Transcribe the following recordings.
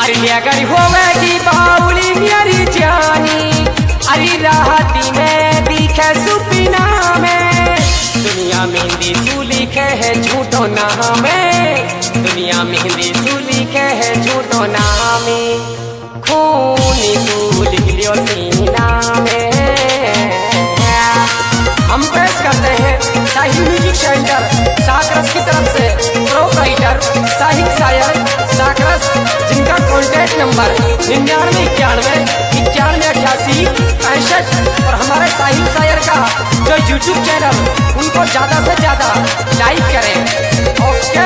अरे अगर होवेगी बाउली मेरी जानी, अरे राहती में दिखे सुपीना में, दुनिया मेहंदी सू लिखे है झूठो नामे, दुनिया मेहंदी सू लिखे है झूठो नामे, खूनी सू लिख लियो सीना में। हम पेश करते हैं साहिल म्यूजिक सेंटर साकरस की तरफ से प्रोप्राइटर साहिल शायर साकरस, जिनका कॉन्टैक्ट नंबर 9991918865, और हमारे साहिल शायर का जो यूट्यूब चैनल, उनको ज़्यादा से ज़्यादा लाइक करें। ओके।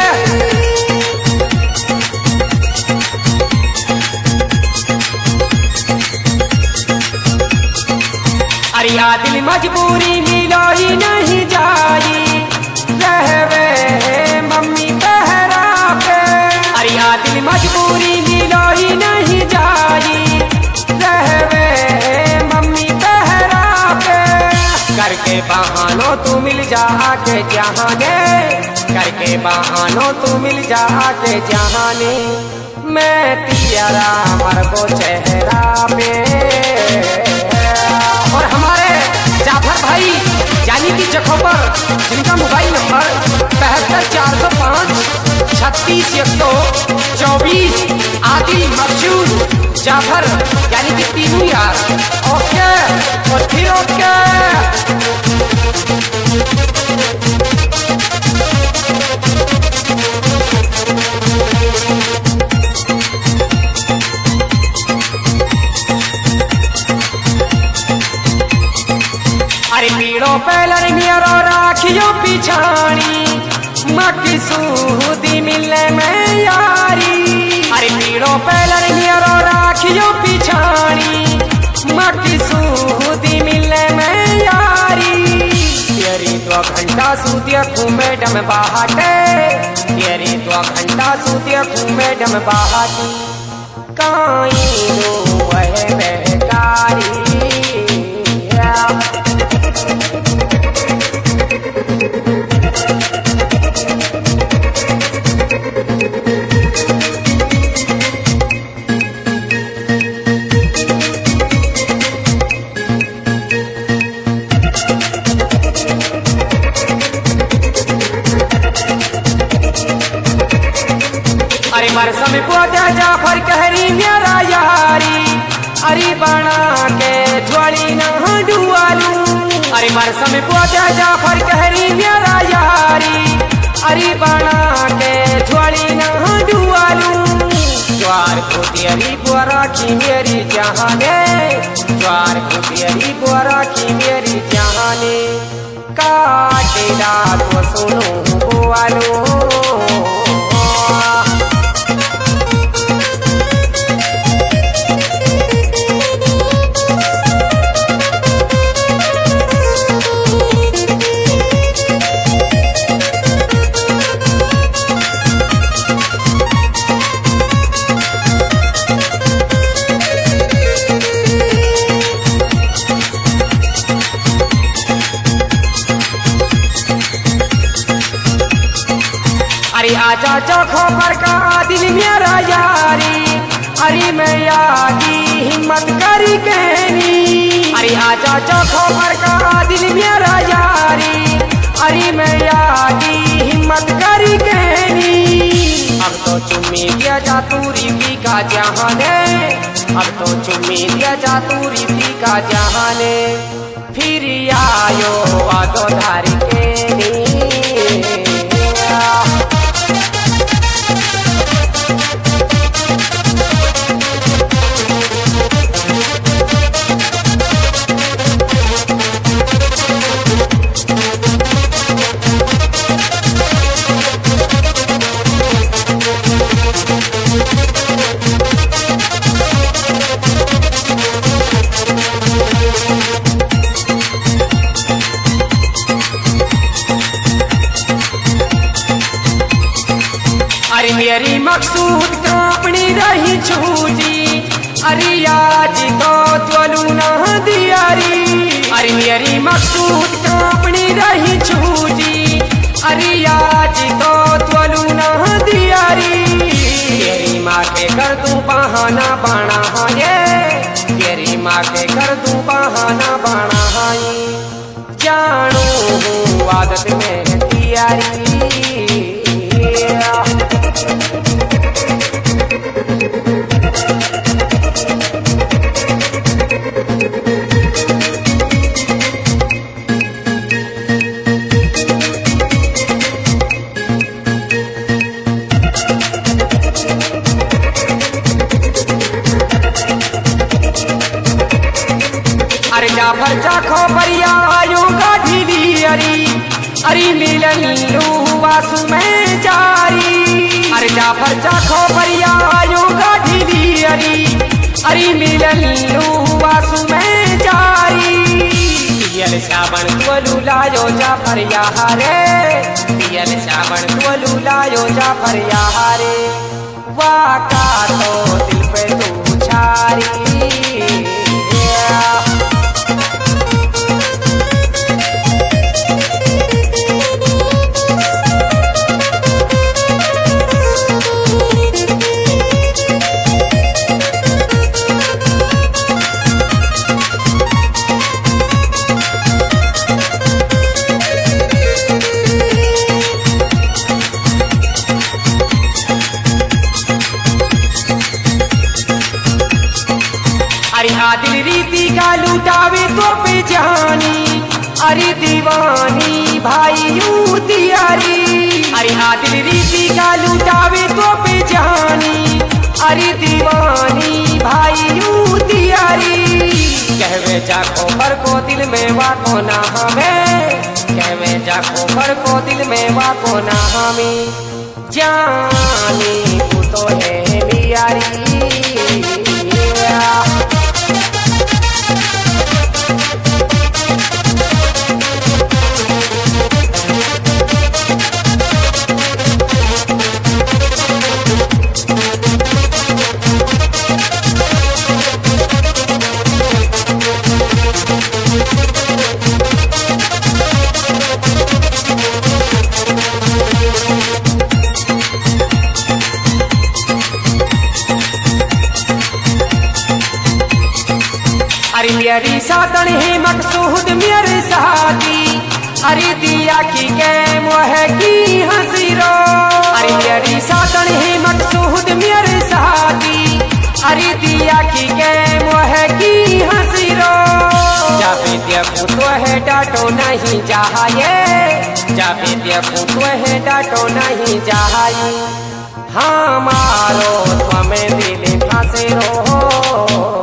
अरे दिल मजबूरी मिलो ही नहीं जाई, रहवे मम्मी पहरा पे, अरे दिल मजबूरी मिलो ही नहीं जाई, रहवे मम्मी पहरा पे, करके बहानों तू मिल जा के जहाने, करके बहानों तू मिल जा के जहाने, मैं तेरा मरबो चेहरा पे। और हमारे जाफर भाई यानी कि जखोपर, जिनका मोबाइल नंबर 75405 36 124, आदिल मकसूद जाफर यानी कि तीनों यार। ओके और फिर ओके। अरे पीड़ो पहलर मेरो राखियो पिछाड़ी, मकी सूदी मिलने में यारी, अरे पीड़ो पहलर मेरो राखियो पिछाड़ी, मकी सूदी मिलने में यारी, तेरी 2 घंटा सूदिया मैडम बाहटे, तेरी 2 घंटा सूदिया मैडम बाहटी, काई दो वह बेकारी। अरे बरसा में पोता जाफर कहरी मेरा यारी, अरे बना के ज्वाली ना डुआलू, अरे बरसा में पोता जाफर कहरी मेरा यारी, अरे बना के ज्वाली ना डुआलू, ज्वार को तेरी बोरा की मेरी जहाने, ज्वार को तेरी बोरा की मेरी जहाने, काटेला तो सुनो बोआलो। अरे आजा चौखो पर का दिल मेरा यारी, अरे मैं यादी हिम्मत करी कहनी, अरे आजा चौखो पर का दिल मेरा यारी, अरे मैं यादी हिम्मत करी कहनी, अब तो चुम्मी दिया जा तूरी भी का जहाने, अब तो चुम्मी दिया जा तूरी भी का जहाने, फिर आयो वादो धारी के नी। अरे मेरी मकसूद का अपनी रही छूटी, अरे आज तो त्वलू ना दियारी, अरे मेरी मकसूद का अपनी रही छूटी, अरे आज तो त्वलू ना दियारी, तेरी माँ के कर दूं बहाना बाणा ये, तेरी माँ के कर दूं बहाना बाणा ये। जानू हूँ आदत में तियारी, अरे जाफर चाखो परिया आयो गाढ़ी अरे मिलन लू वासु में जारी। अरे जाफर चाखो परिया आयो गाढ़ी अरे मिलन लू वासु में जारी। पियल सावन तुअलू लायो जाफर यारे, पियल सावन तुअलू लायो जाफर यारे। वाका तो दिल पे तू छारी, अरे आदिल रीति का लुटावे तो पे जानी, अरे दीवानी भाई यूं तियारी। अरे आदिल रीति का लुटावे तो पे जानी, अरे दीवानी भाई यूं तियारी। कहवे जाको पर को दिल में वाको ना हमें, कहवे जाको पर को दिल में वाको ना हमें। जानी तू तो है नियारी, अरे मेरी सातन है मकसूद मेरे साथी, अरे दिया की के मोह की हंसी रो। अरे मेरी सातन है मकसूद मेरे साथी, अरे दिया की के मोह की हंसी रो। जाबे देखूं तो है डांटो नहीं चाहिए, जाबे देखूं तो है डांटो नहीं चाहिए। हाँ मारो तुम्हें दिल फांसे रो,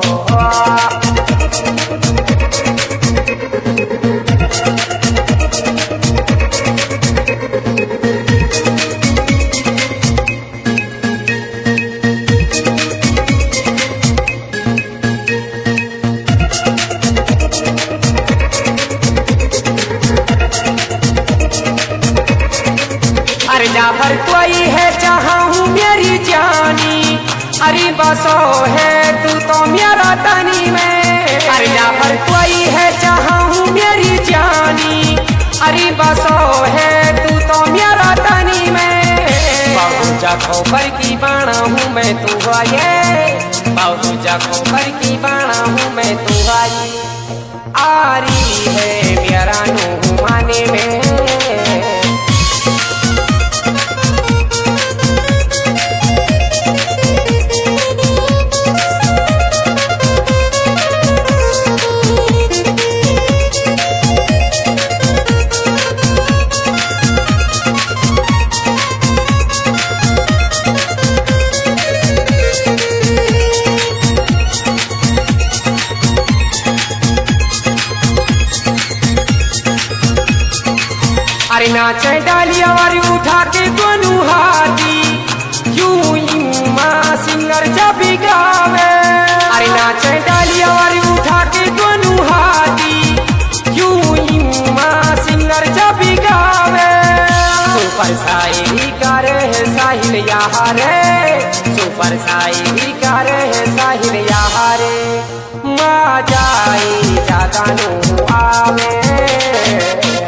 अरे जाफर कोई है चाहूँ मेरी जानी, अरे बसो है तू तो मेरा तनी में। अरे जाफर कोई है चाहूँ मेरी जानी, अरे बसो है तू तो मेरा तनी में। बाबू जाखो पर की बाणा हूँ मैं तू आये, बाबू जाखो पर की बाणा हूँ मैं तू आई। आरी है मेरा नू माने में, अरे नाचे डालिया वारी उठा के दोनों हाथी, यूं ही माँ सिंगर जब गावे। अरे नाचे डालिया वारी उठा के दोनों हाथी, यूं ही माँ सिंगर जब गावे। सुपर शायरी करे है साहिल यारे, सुपर शायरी करे है साहिल यारे। माँ जाई ज्यादा नू आवे।